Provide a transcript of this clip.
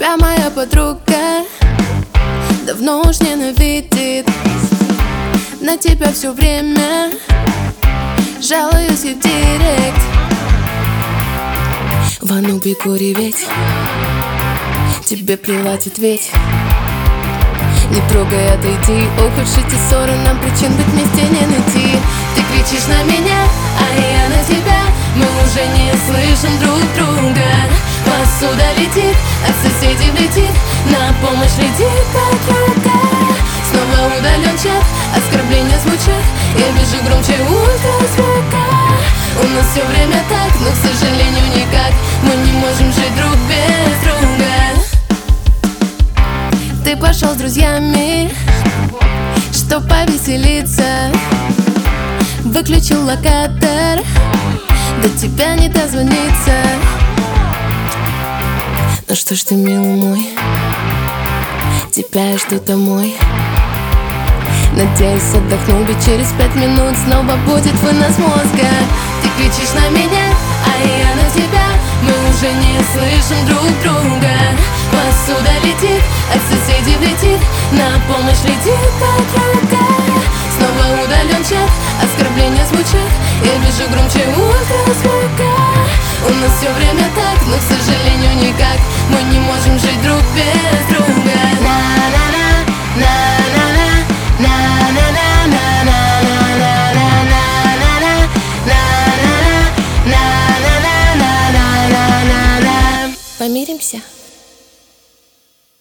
Тебя моя подруга давно уж ненавидит. На тебя все время жалуюсь и в директ. Вану бегу реветь, тебе приладит ведь. Не трогай, отойди. Ох уж эти ссоры, нам причин быть вместе не найти. Ты кричишь на меня, а я на тебя. Мы уже не слышим друг друга. Посуда летит, от соседей летит. На помощь летит, как юга. Снова удален чат, оскорбления звучат. Я вижу громче ультразвука. У нас все время так, но, к сожалению, никак. Мы не можем жить друг без друга. Ты пошел с друзьями, чтоб повеселиться. Выключил локатор, до тебя не дозвониться. Ну что ж ты, милый мой, тебя я жду домой. Надеюсь, отдохнул, ведь через 5 минут снова будет вынос мозга. Ты кричишь на меня, а я на тебя. Мы уже не слышим друг друга. Посуда летит, от соседей летит. На помощь летит, как юга. Снова удален чат, оскорбления звучат. Я вижу громче ультразвука. У нас все время так, но, к сожалению, никак. Мы не можем жить друг без друга. Помиримся?